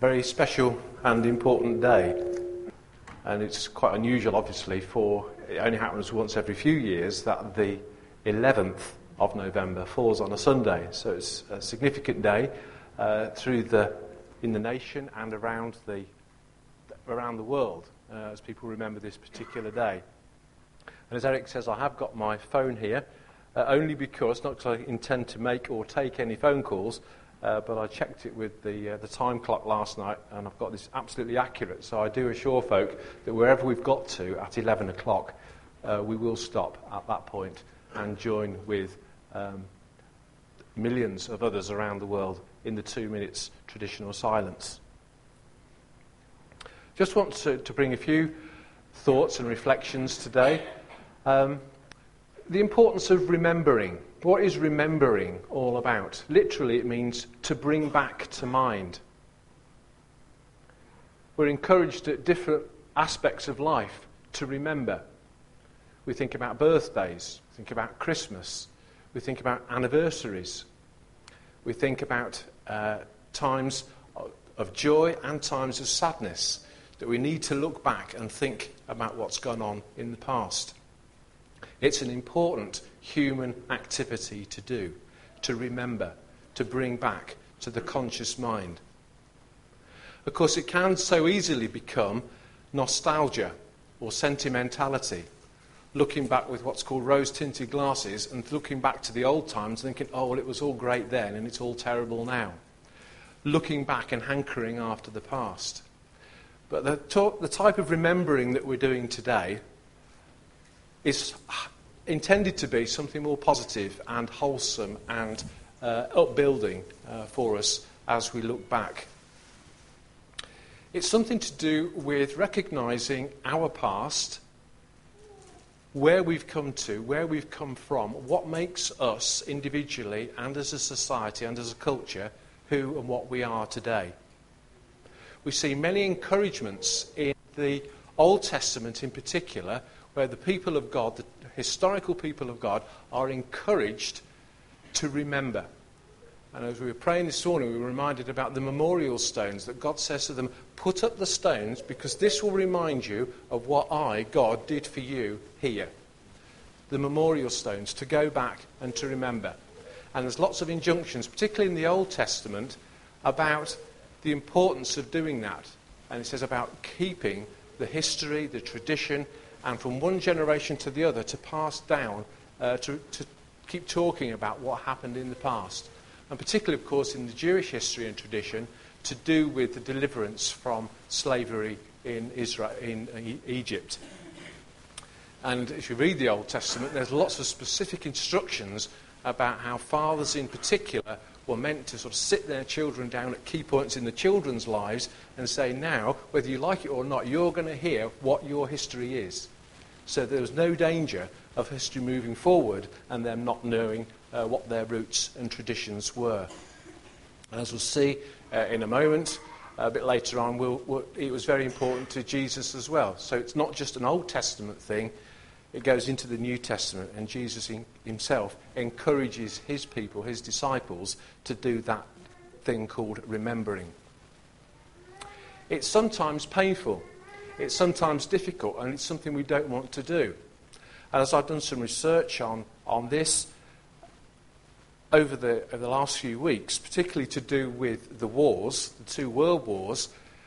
Very special and important day, and it's quite unusual, obviously, for it only happens once every few years that the 11th of November falls on a Sunday. So it's a significant day in the nation and around the world as people remember this particular day. And as Eric says, I have got my phone here only because, not because I intend to make or take any phone calls. But I checked it with the time clock last night, and I've got this absolutely accurate. So I do assure folk that wherever we've got to at 11 o'clock, we will stop at that point and join with millions of others around the world in the 2 minutes traditional silence. Just want to bring a few thoughts and reflections today. The importance of remembering. What is remembering all about? Literally, it means to bring back to mind. We're encouraged at different aspects of life to remember. We think about birthdays, we think about Christmas, we think about anniversaries, we think about times of joy and times of sadness, that we need to look back and think about what's gone on in the past. It's an important human activity to do, to remember, to bring back to the conscious mind. Of course, it can so easily become nostalgia or sentimentality, looking back with what's called rose-tinted glasses and looking back to the old times thinking, oh, well, it was all great then and it's all terrible now. Looking back and hankering after the past. But the type of remembering that we're doing today is intended to be something more positive and wholesome and upbuilding for us as we look back. It's something to do with recognising our past, where we've come to, where we've come from, what makes us individually and as a society and as a culture who and what we are today. We see many encouragements in the Old Testament in particular, where the people of God, the historical people of God, are encouraged to remember. And as we were praying this morning, we were reminded about the memorial stones, that God says to them, put up the stones because this will remind you of what I, God, did for you here. The memorial stones, to go back and to remember. And there's lots of injunctions, particularly in the Old Testament, about the importance of doing that. And it says about keeping the history, the tradition, and from one generation to the other to pass down, to keep talking about what happened in the past. And particularly, of course, in the Jewish history and tradition, to do with the deliverance from slavery in Israel, in Egypt. And if you read the Old Testament, there's lots of specific instructions about how fathers in particular were meant to sort of sit their children down at key points in the children's lives and say, now, whether you like it or not, you're going to hear what your history is. So there was no danger of history moving forward and them not knowing what their roots and traditions were. And as we'll see in a moment, a bit later on, it was very important to Jesus as well. So it's not just an Old Testament thing, it goes into the New Testament, and Jesus himself encourages his people, his disciples, to do that thing called remembering. It's sometimes painful, it's sometimes difficult, and it's something we don't want to do. And as I've done some research on this over the last few weeks, particularly to do with the wars, the two world wars,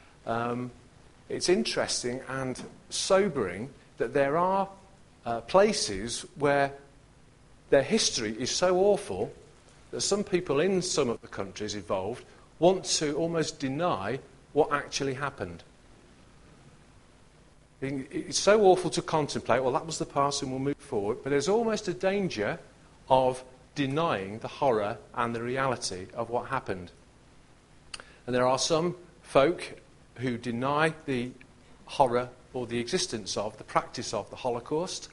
it's interesting and sobering that there are places where their history is so awful that some people in some of the countries involved want to almost deny what actually happened. It's so awful to contemplate, well, that was the past and we'll move forward, but there's almost a danger of denying the horror and the reality of what happened. And there are some folk who deny the horror or the existence of, the practice of the Holocaust,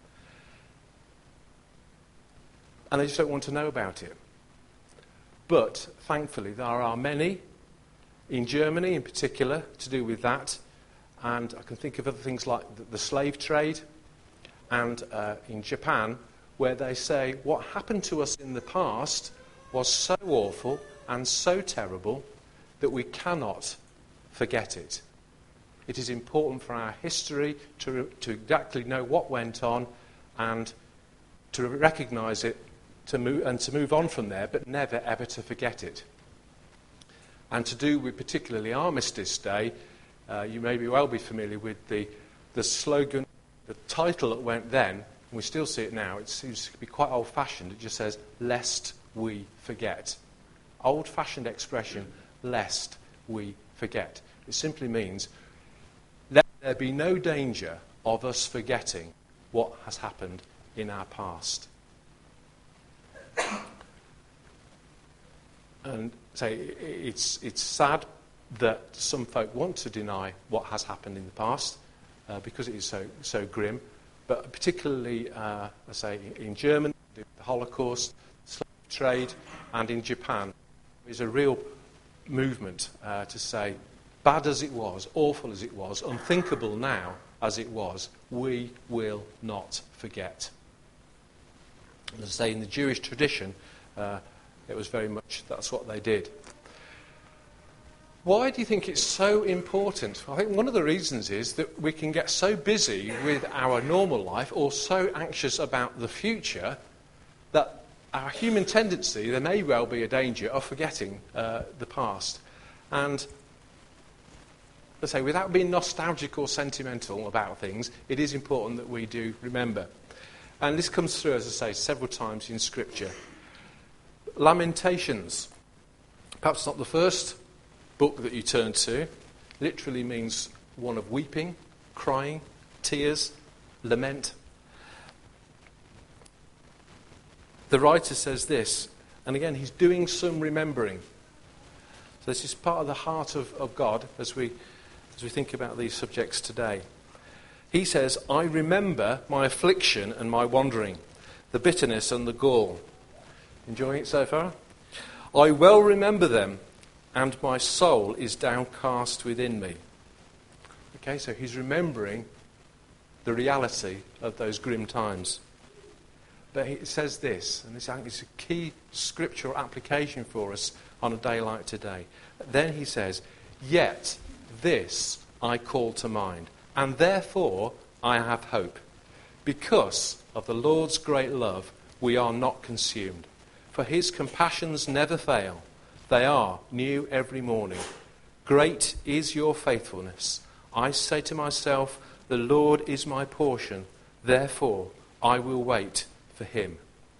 and they just don't want to know about it. But, thankfully, there are many, in Germany in particular, to do with that, and I can think of other things like the slave trade, and in Japan, where they say what happened to us in the past was so awful and so terrible that we cannot forget it. It is important for our history to exactly know what went on and to recognise it to move on from there, but never ever to forget it. And to do with particularly Armistice Day, you may well be familiar with the slogan, the title that went then, and we still see it now. It seems to be quite old-fashioned. It just says, "Lest we forget." Old-fashioned expression, "lest we forget." It simply means, let there be no danger of us forgetting what has happened in our past. And say it's sad that some folk want to deny what has happened in the past because it is so grim. But particularly, I say, in Germany, the Holocaust, slave trade, and in Japan, there's a real movement to say, bad as it was, awful as it was, unthinkable now as it was, we will not forget. And as I say, in the Jewish tradition, it was very much that's what they did. Why do you think it's so important? I think one of the reasons is that we can get so busy with our normal life or so anxious about the future that our human tendency, there may well be a danger of forgetting the past. And let's say, without being nostalgic or sentimental about things, it is important that we do remember. And this comes through, as I say, several times in Scripture. Lamentations, perhaps not the first book that you turn to, literally means one of weeping, crying, tears, lament. The writer says this, and again he's doing some remembering. So this is part of the heart of God as we think about these subjects today. He says, "I remember my affliction and my wandering, the bitterness and the gall." Enjoying it so far? "I well remember them, and my soul is downcast within me." Okay, so he's remembering the reality of those grim times. But he says this, and this I think is a key scriptural application for us on a day like today. Then he says, "Yet this I call to mind, and therefore I have hope. Because of the Lord's great love, we are not consumed. For his compassions never fail. They are new every morning. Great is your faithfulness. I say to myself, the Lord is my portion. Therefore, I will wait for him."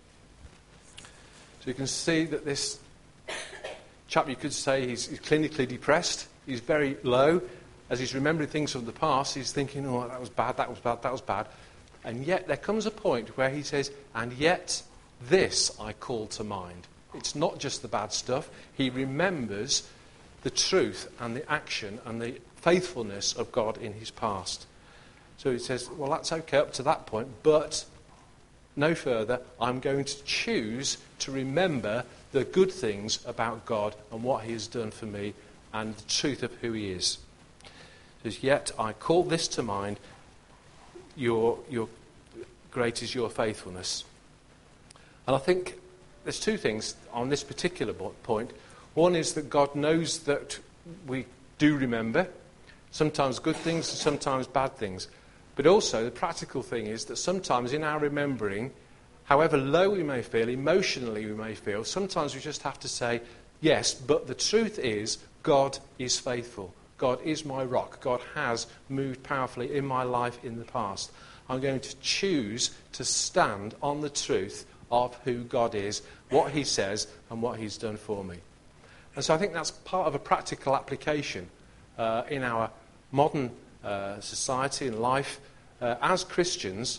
So you can see that this chap, you could say, he's clinically depressed. He's very low. As he's remembering things from the past, he's thinking, oh, that was bad, that was bad, that was bad. And yet there comes a point where he says, "And yet this I call to mind." It's not just the bad stuff. He remembers the truth and the action and the faithfulness of God in his past. So he says, well, that's okay up to that point, but no further. I'm going to choose to remember the good things about God and what he has done for me and the truth of who he is. He says, "Yet I call this to mind, your great is your faithfulness." And I think there's two things on this particular point. One is that God knows that we do remember, sometimes good things and sometimes bad things. But also the practical thing is that sometimes in our remembering, however low we may feel, emotionally we may feel, sometimes we just have to say, yes, but the truth is God is faithful. God is my rock. God has moved powerfully in my life in the past. I'm going to choose to stand on the truth of who God is, what he says, and what he's done for me. And so I think that's part of a practical application in our modern society and life. As Christians,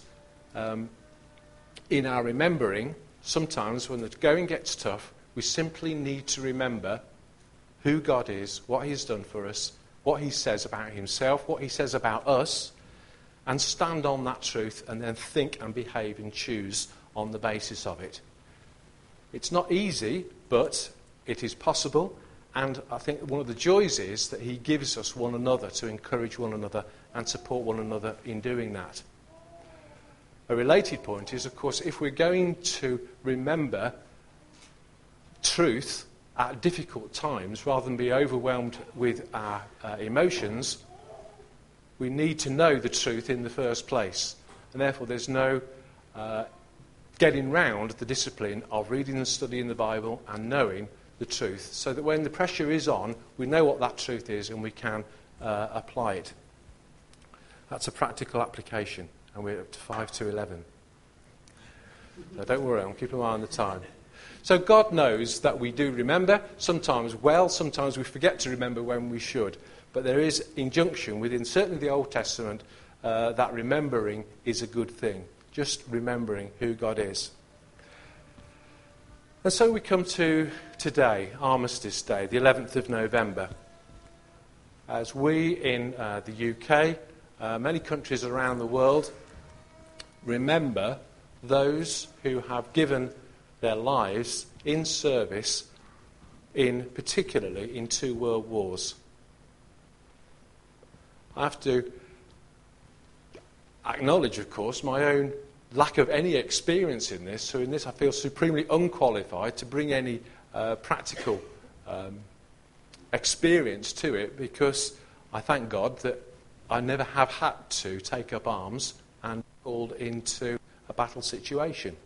in our remembering, sometimes when the going gets tough, we simply need to remember who God is, what he's done for us, what he says about himself, what he says about us, and stand on that truth and then think and behave and choose on the basis of it. It's not easy, but it is possible, and I think one of the joys is that he gives us one another to encourage one another and support one another in doing that. A related point is, of course, if we're going to remember truth at difficult times, rather than be overwhelmed with our emotions, we need to know the truth in the first place. And therefore there's no getting round the discipline of reading and studying the Bible and knowing the truth, so that when the pressure is on, we know what that truth is and we can apply it. That's a practical application, and we're up to 5 to 11. So don't worry, I'm keeping my eye on the time. So God knows that we do remember, sometimes well, sometimes we forget to remember when we should. But there is injunction within certainly the Old Testament that remembering is a good thing. Just remembering who God is. And so we come to today, Armistice Day, the 11th of November. As we in the UK, many countries around the world, remember those who have given their lives in service, particularly in 2 world wars. I have to acknowledge, of course, my own lack of any experience in this. So in this I feel supremely unqualified to bring any practical experience to it, because I thank God that I never have had to take up arms and be called into a battle situation.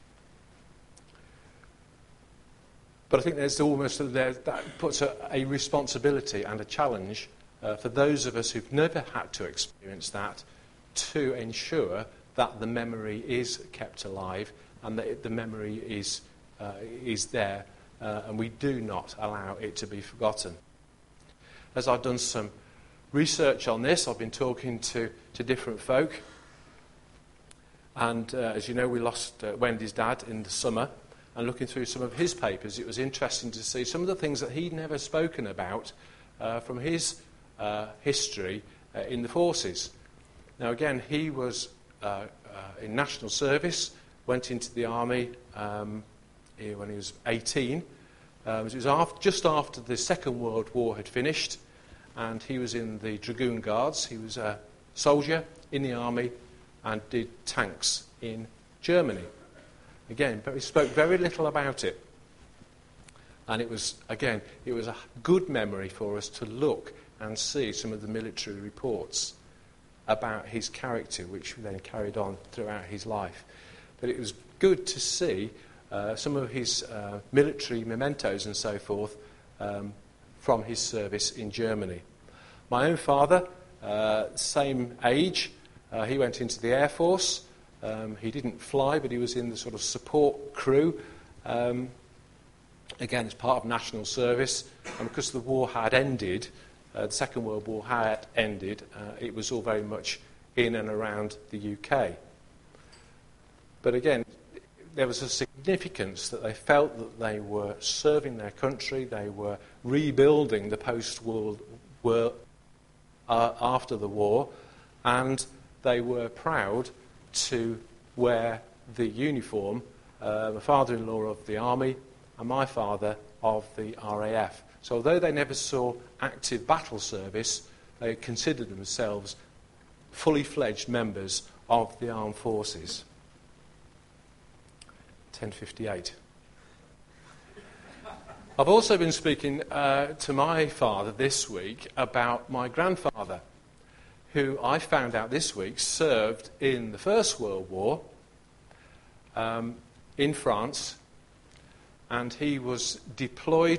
But I think there's almost that puts a responsibility and a challenge for those of us who've never had to experience that, to ensure that the memory is kept alive and that the memory is there, and we do not allow it to be forgotten. As I've done some research on this, I've been talking to different folk, and as you know, we lost Wendy's dad in the summer, and looking through some of his papers, it was interesting to see some of the things that he'd never spoken about from his history in the forces. Now again, he was in national service, went into the army when he was 18. It was just after the Second World War had finished, and he was in the Dragoon Guards. He was a soldier in the army and did tanks in Germany. Again, but he spoke very little about it. And it was a good memory for us to look and see some of the military reports about his character, which then carried on throughout his life. But it was good to see some of his military mementos and so forth from his service in Germany. My own father, same age, he went into the Air Force. He didn't fly, but he was in the sort of support crew. Again, as part of national service. And because the war had ended, the Second World War had ended, it was all very much in and around the UK. But again, there was a significance that they felt that they were serving their country, they were rebuilding the post-war world after the war, and they were proud to wear the uniform, my father-in-law of the army and my father of the RAF. So although they never saw active battle service, they considered themselves fully fledged members of the armed forces. 10:58. I've also been speaking to my father this week about my grandfather, who I found out this week served in the First World War in France, and he was deployed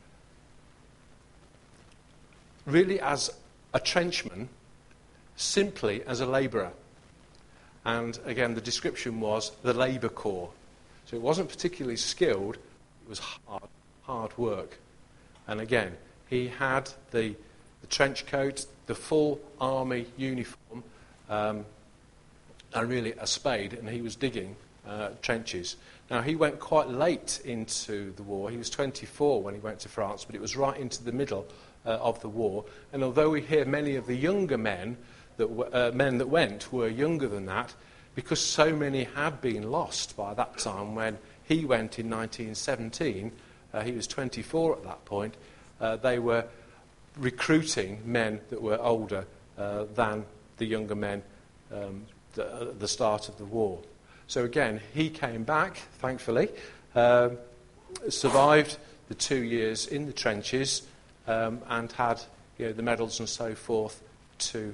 really as a trenchman, simply as a labourer. And again, the description was the labour corps. So it wasn't particularly skilled, it was hard work. And again, he had the trench coat, the full army uniform, and really a spade, and he was digging trenches. Now, he went quite late into the war. He was 24 when he went to France, but it was right into the middle of the war. And although we hear many of the younger men that went were younger than that, because so many had been lost by that time. When he went in 1917, he was 24 at that point, they were recruiting men that were older than the younger men at the start of the war. So again, he came back, thankfully, survived the 2 years in the trenches and had the medals and so forth to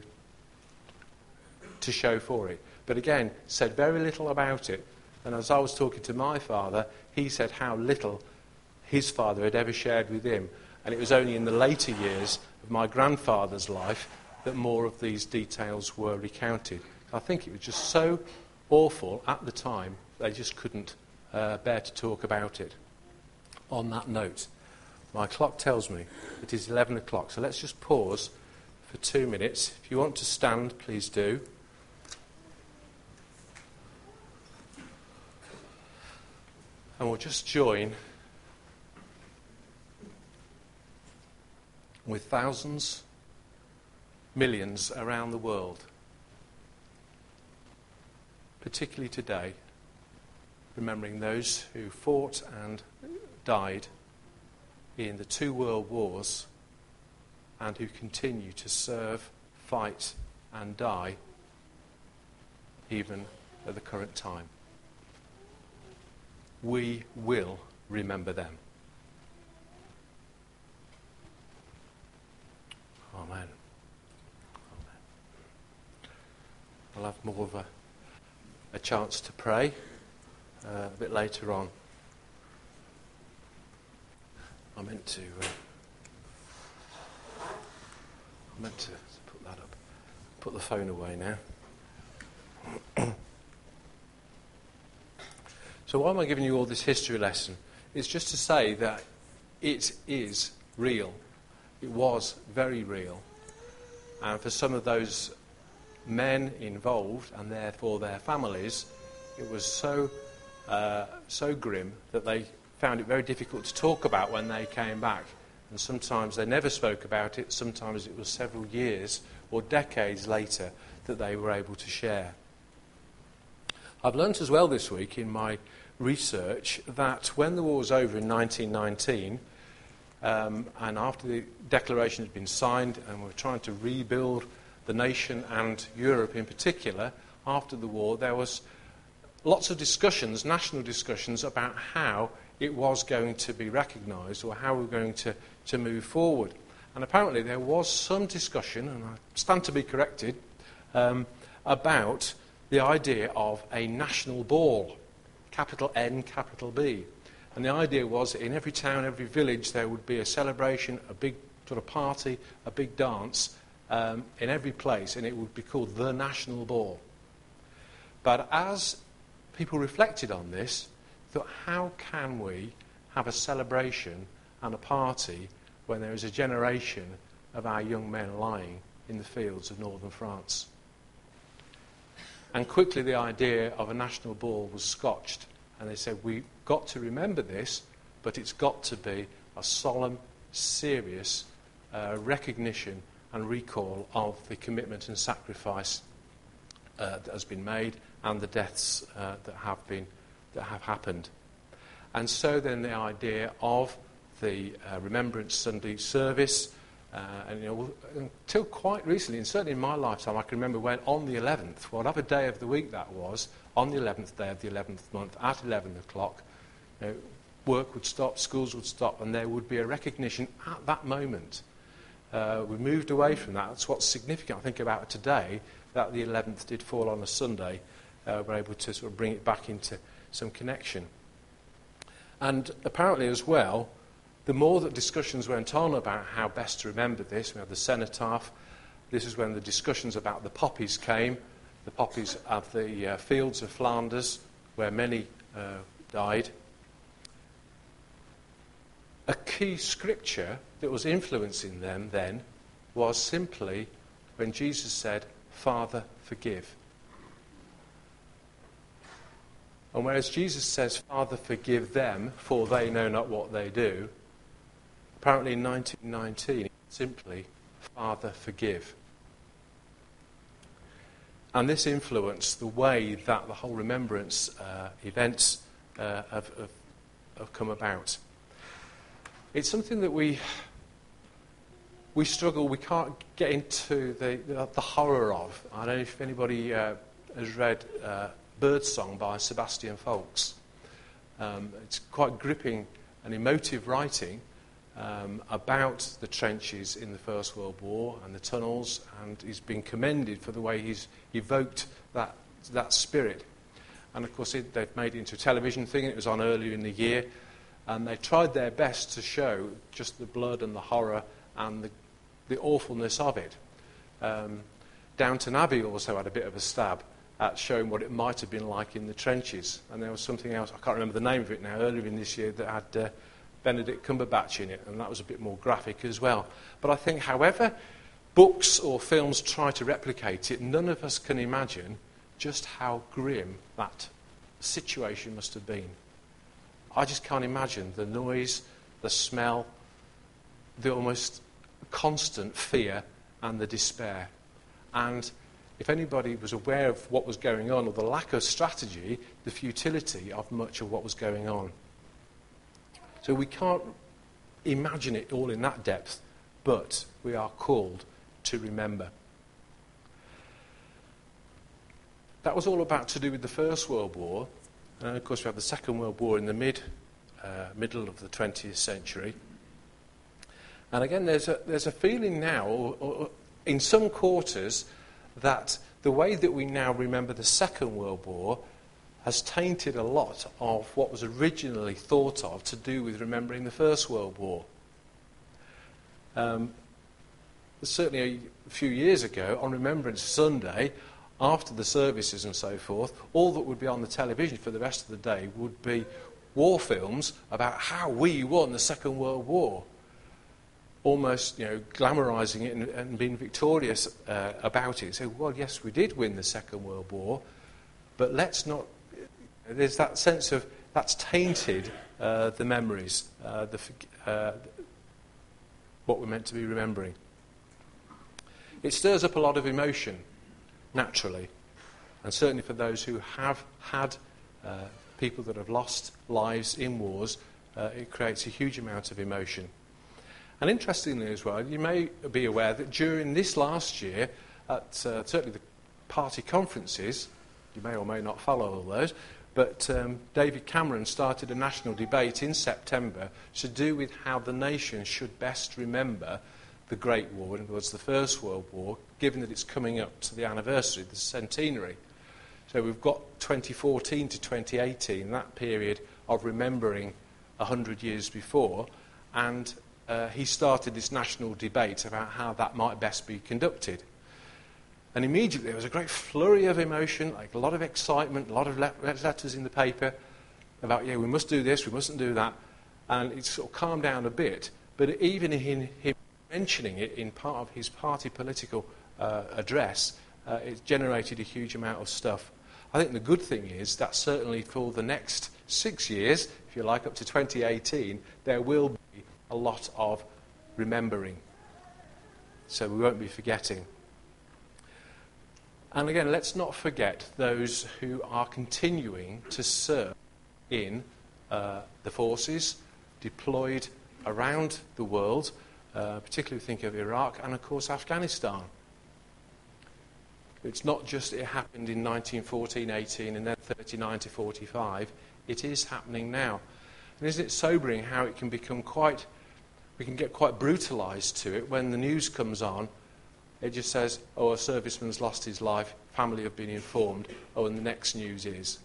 show for it. But again, said very little about it. And as I was talking to my father, he said how little his father had ever shared with him. And it was only in the later years of my grandfather's life that more of these details were recounted. I think it was just so awful at the time, they just couldn't bear to talk about it. On that note, my clock tells me it is 11 o'clock, so let's just pause for 2 minutes. If you want to stand, please do. And we'll just join with thousands, millions around the world, particularly today, remembering those who fought and died in the 2 world wars and who continue to serve, fight and die even at the current time. We will remember them. Amen. Amen. We'll have more of a chance to pray a bit later on. I meant to put that up. Put the phone away now. So why am I giving you all this history lesson? It's just to say that it is real. It was very real. And for some of those men involved, and therefore their families, it was so grim that they found it very difficult to talk about when they came back. And sometimes they never spoke about it. Sometimes it was several years or decades later that they were able to share. I've learnt as well this week in my research that when the war was over in 1919, and after the declaration had been signed and we were trying to rebuild the nation and Europe in particular, after the war there was lots of discussions, national discussions, about how it was going to be recognised or how we were going to move forward. And apparently there was some discussion, and I stand to be corrected, about the idea of a national ball, capital N, capital B. And the idea was that in every town, every village, there would be a celebration, a big sort of party, a big dance in every place, and it would be called the National Ball. But as people reflected on this, thought, how can we have a celebration and a party when there is a generation of our young men lying in the fields of northern France? And quickly the idea of a national ball was scotched. And they said, we've got to remember this, but it's got to be a solemn, serious recognition and recall of the commitment and sacrifice that has been made and the deaths that have happened. And so then the idea of the Remembrance Sunday service, until quite recently, and certainly in my lifetime, I can remember when on the 11th, whatever day of the week that was, on the 11th day of the 11th month, at 11 o'clock, work would stop, schools would stop, and there would be a recognition at that moment. We moved away from that. That's what's significant, I think, about today, that the 11th did fall on a Sunday. We're able to sort of bring it back into some connection. And apparently as well, the more that discussions went on about how best to remember this, we had the cenotaph. This is when the discussions about the poppies came, the poppies of the fields of Flanders, where many died. A key scripture that was influencing them then was simply when Jesus said, Father, forgive. And whereas Jesus says, Father, forgive them, for they know not what they do, apparently in 1919, simply, Father, forgive. And this influenced the way that the whole remembrance events have come about. It's something that we struggle, we can't get into the horror of. I don't know if anybody has read Birdsong by Sebastian Faulks. It's quite gripping an emotive writing about the trenches in the First World War and the tunnels, and he's been commended for the way he's evoked that spirit. And of course they've made it into a television thing. It was on earlier in the year, and they tried their best to show just the blood and the horror and the awfulness of it. Downton Abbey also had a bit of a stab at showing what it might have been like in the trenches. And there was something else, I can't remember the name of it now, earlier in this year that had Benedict Cumberbatch in it, and that was a bit more graphic as well. But I think however books or films try to replicate it, none of us can imagine just how grim that situation must have been. I just can't imagine the noise, the smell, the almost constant fear and the despair. And if anybody was aware of what was going on, or the lack of strategy, the futility of much of what was going on. So we can't imagine it all in that depth, but we are called to remember. That was all about to do with the First World War. And of course we have the Second World War in the middle of the 20th century. And again, there's a feeling now, or in some quarters, that the way that we now remember the Second World War has tainted a lot of what was originally thought of to do with remembering the First World War. Certainly a few years ago, on Remembrance Sunday, after the services and so forth, all that would be on the television for the rest of the day would be war films about how we won the Second World War. Almost, glamorising it and being victorious about it. So, well, yes, we did win the Second World War, but let's not... There's that sense of that's tainted the memories, what we're meant to be remembering. It stirs up a lot of emotion, naturally, and certainly for those who have had people that have lost lives in wars, it creates a huge amount of emotion. And interestingly as well, you may be aware that during this last year, at certainly the party conferences, you may or may not follow all those, but David Cameron started a national debate in September to do with how the nation should best remember the Great War, in other words, the First World War, given that it's coming up to the anniversary, the centenary. So we've got 2014 to 2018, that period of remembering 100 years before, and he started this national debate about how that might best be conducted. And immediately there was a great flurry of emotion, like a lot of excitement, a lot of letters in the paper about, we must do this, we mustn't do that. And it sort of calmed down a bit. But even in him mentioning it in part of his party political address, it generated a huge amount of stuff. I think the good thing is that certainly for the next 6 years, if you like, up to 2018, there will be a lot of remembering. So we won't be forgetting. And again, let's not forget those who are continuing to serve in the forces deployed around the world, particularly think of Iraq and, of course, Afghanistan. It's not just it happened in 1914-18 and then 39 to 45. It is happening now. And isn't it sobering how it can become we can get quite brutalised to it when the news comes on. It just says, a serviceman's lost his life, family have been informed, and the next news is.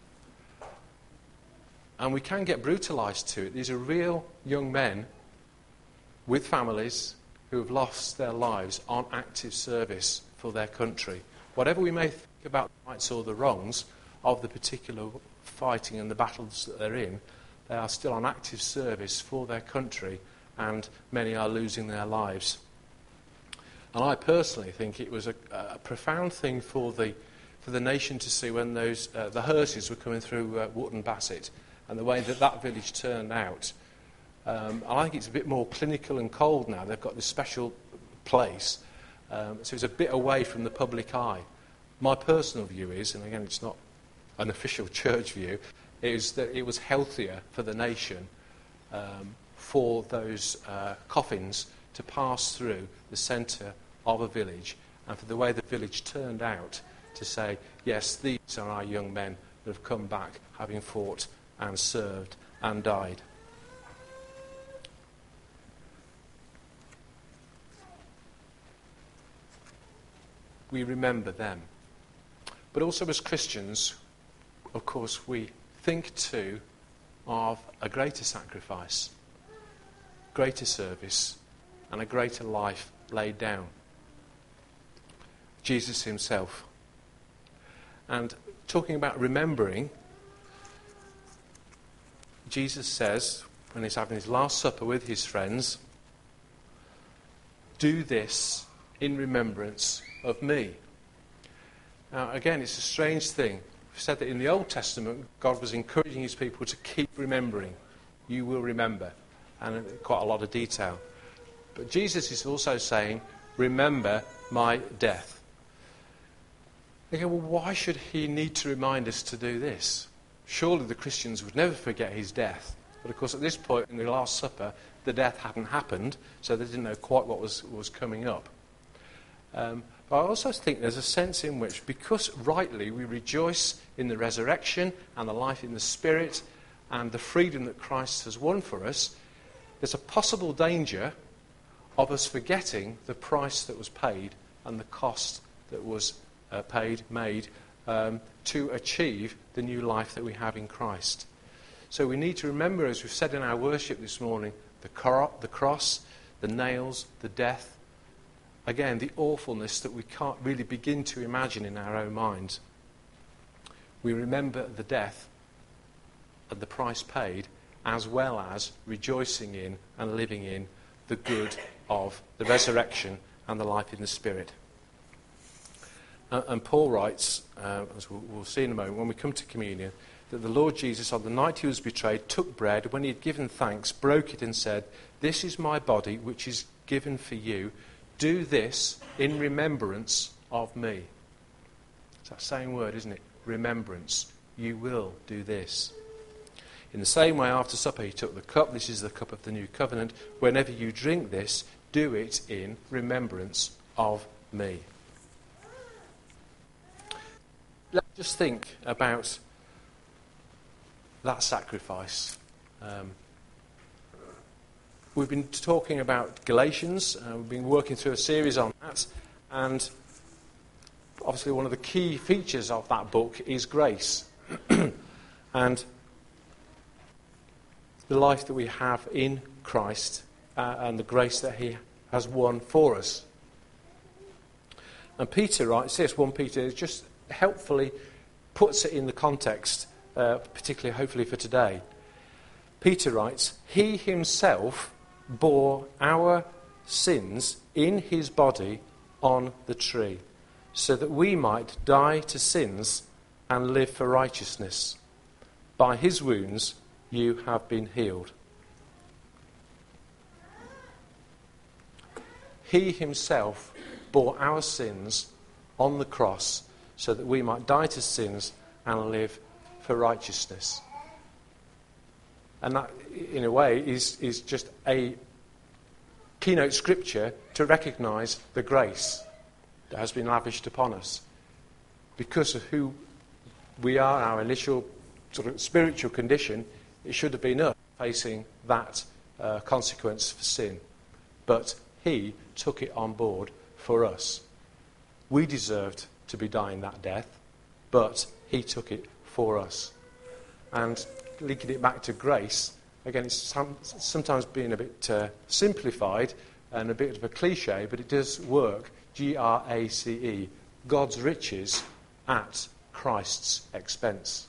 And we can get brutalised to it. These are real young men with families who have lost their lives on active service for their country. Whatever we may think about the rights or the wrongs of the particular fighting and the battles that they're in, they are still on active service for their country, and many are losing their lives. And I personally think it was a profound thing for the nation to see when those the hearses were coming through Wootton Bassett, and the way that village turned out. I think it's a bit more clinical and cold now. They've got this special place, so it's a bit away from the public eye. My personal view is, and again it's not an official church view, is that it was healthier for the nation for those coffins to pass through the centre of a village, and for the way the village turned out to say, yes, these are our young men that have come back having fought and served and died. we remember them. But also as Christians, of course, we think too of a greater sacrifice, greater service, and a greater life laid down. Jesus himself. And talking about remembering, Jesus says, when he's having his last supper with his friends, do this in remembrance of me. Now, again, it's a strange thing. We've said that in the Old Testament, God was encouraging his people to keep remembering. You will remember. And in quite a lot of detail. But Jesus is also saying, remember my death. Okay, well, why should he need to remind us to do this? Surely the Christians would never forget his death. But of course, at this point in the Last Supper, the death hadn't happened, so they didn't know quite what was coming up. But I also think there's a sense in which, because rightly we rejoice in the resurrection and the life in the Spirit and the freedom that Christ has won for us, there's a possible danger of us forgetting the price that was paid and the cost that was made to achieve the new life that we have in Christ. So we need to remember, as we've said in our worship this morning, the cross, the nails, the death, again, the awfulness that we can't really begin to imagine in our own minds. We remember the death and the price paid, as well as rejoicing in and living in the good of the resurrection and the life in the Spirit. And Paul writes, as we'll see in a moment, when we come to communion, that the Lord Jesus, on the night he was betrayed, took bread. When he had given thanks, broke it and said, "This is my body, which is given for you. Do this in remembrance of me." It's that same word, isn't it? Remembrance. You will do this. In the same way, after supper, he took the cup. This is the cup of the new covenant. Whenever you drink this, do it in remembrance of me. Let's just think about that sacrifice. We've been talking about Galatians. We've been working through a series on that. And obviously one of the key features of that book is grace. And the life that we have in Christ and the grace that he has won for us. And Peter writes this, 1 Peter, just helpfully puts it in the context, particularly hopefully for today. Peter writes, "He himself bore our sins in his body on the tree, so that we might die to sins and live for righteousness. By his wounds you have been healed." He himself bore our sins on the cross so that we might die to sins and live for righteousness. And that, in a way, is just a keynote scripture to recognise the grace that has been lavished upon us. Because of who we are, our initial sort of spiritual condition, it should have been us facing that consequence for sin. But he took it on board for us. We deserved to be dying that death, but he took it for us. And linking it back to grace, again, it's sometimes being a bit simplified and a bit of a cliche, but it does work. Grace, God's riches at Christ's expense.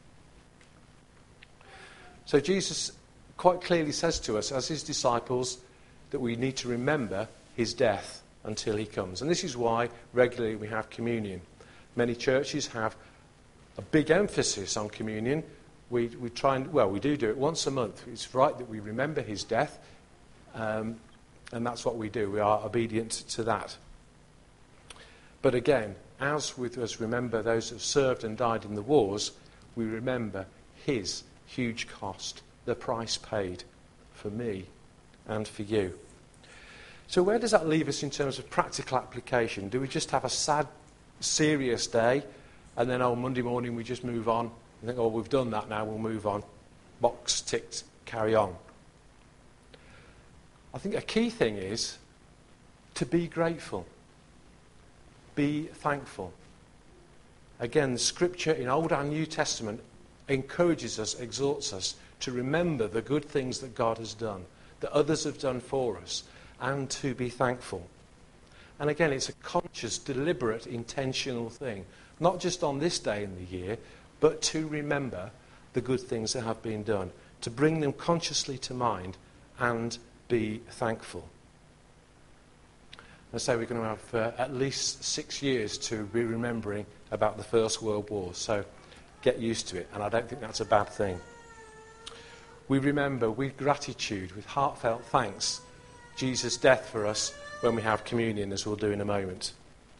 So Jesus quite clearly says to us, as his disciples, that we need to remember his death until he comes. And this is why regularly we have communion. Many churches have a big emphasis on communion. We try and, we do it once a month. It's right that we remember his death, and that's what we do. We are obedient to that. But again, as with us remember those who have served and died in the wars, we remember his huge cost, the price paid for me and for you. So where does that leave us in terms of practical application? Do we just have a sad, serious day, and then on Monday morning we just move on and think, we've done that now, we'll move on. Box ticked, carry on. I think a key thing is to be grateful. be thankful. Again, the scripture in Old and New Testament encourages us, exhorts us to remember the good things that God has done, that others have done for us, and to be thankful. And again, it's a conscious, deliberate, intentional thing, not just on this day in the year, but to remember the good things that have been done, to bring them consciously to mind and be thankful. I say we're going to have at least 6 years to be remembering about the First World War, so get used to it, and I don't think that's a bad thing. We remember with gratitude, with heartfelt thanks, Jesus' death for us when we have communion, as we'll do in a moment.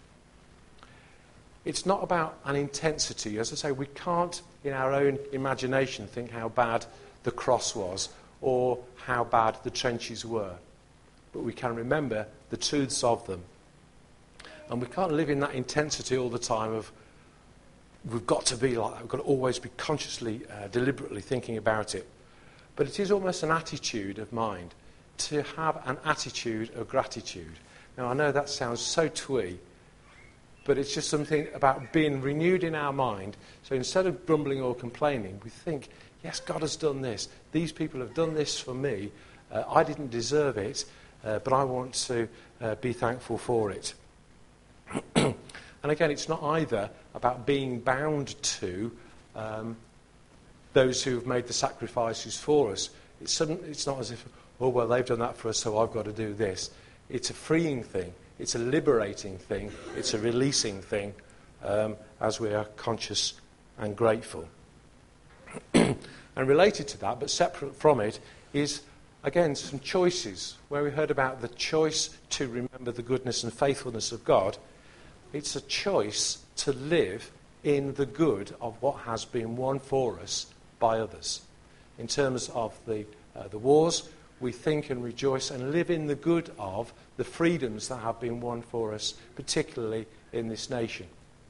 It's not about an intensity. As I say, we can't, in our own imagination, think how bad the cross was or how bad the trenches were. But we can remember the truths of them. And we can't live in that intensity all the time of, we've got to be like that. We've got to always be consciously, deliberately thinking about it. But it is almost an attitude of mind, to have an attitude of gratitude. Now, I know that sounds so twee, but it's just something about being renewed in our mind. So instead of grumbling or complaining, we think, yes, God has done this. These people have done this for me. I didn't deserve it, but I want to be thankful for it. And again, it's not either about being bound to those who have made the sacrifices for us. It's not as if, oh, well, they've done that for us, so I've got to do this. It's a freeing thing. It's a liberating thing. It's a releasing thing as we are conscious and grateful. And related to that, but separate from it, is, again, some choices. Where we heard about the choice to remember the goodness and faithfulness of God, it's a choice to live in the good of what has been won for us by others. In terms of the wars, we think and rejoice and live in the good of the freedoms that have been won for us, particularly in this nation.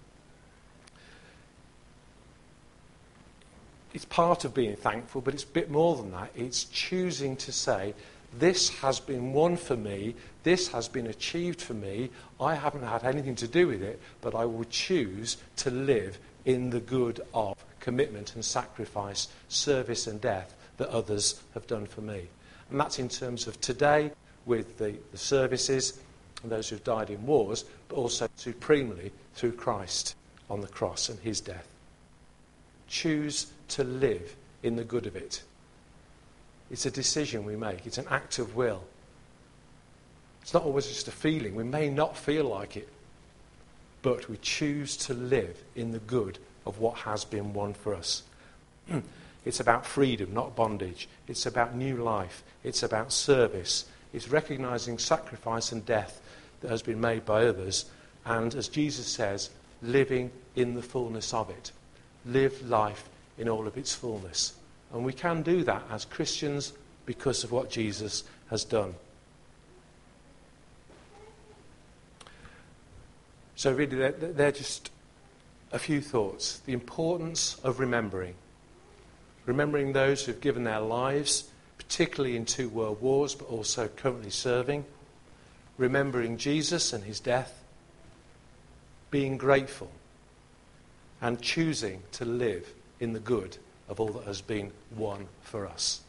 It's part of being thankful, but it's a bit more than that. It's choosing to say, this has been won for me, this has been achieved for me, I haven't had anything to do with it, but I will choose to live in the good of commitment and sacrifice, service and death that others have done for me. And that's in terms of today with the services and those who've died in wars, but also supremely through Christ on the cross and his death. Choose to live in the good of it. It's a decision we make. It's an act of will. It's not always just a feeling. We may not feel like it, but we choose to live in the good of what has been won for us. It's about freedom, not bondage. It's about new life. It's about service. It's recognizing sacrifice and death that has been made by others. And as Jesus says, living in the fullness of it. Live life in all of its fullness. And we can do that as Christians because of what Jesus has done. So really, they're just a few thoughts. The importance of remembering. Remembering those who've given their lives, particularly in 2 world wars, but also currently serving. Remembering Jesus and his death. Being grateful. And choosing to live in the good of all that has been won for us.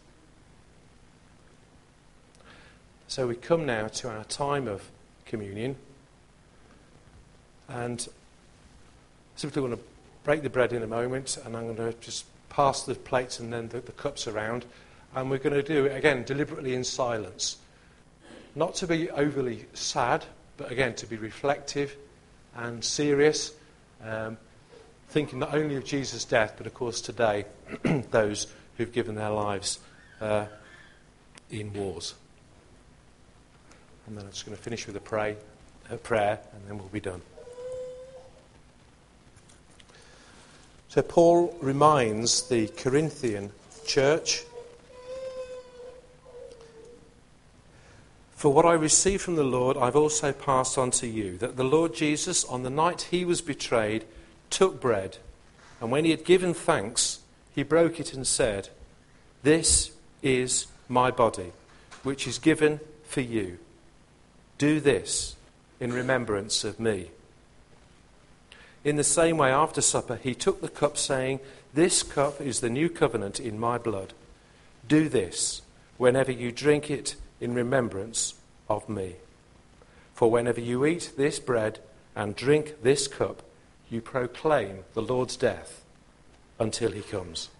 So we come now to our time of communion. And simply want to break the bread in a moment, and I'm going to just pass the plates and then the cups around. And we're going to do it, again, deliberately in silence. Not to be overly sad, but again, to be reflective and serious. Thinking not only of Jesus' death, but of course today, those who've given their lives in wars. And then I'm just going to finish with a prayer, and then we'll be done. So Paul reminds the Corinthian church, "For what I received from the Lord, I've also passed on to you, that the Lord Jesus, on the night he was betrayed, took bread, and when he had given thanks, he broke it and said, 'This is my body, which is given for you. Do this in remembrance of me.' In the same way, after supper, he took the cup, saying, "This cup is the new covenant in my blood. Do this whenever you drink it in remembrance of me. For whenever you eat this bread and drink this cup, you proclaim the Lord's death until he comes."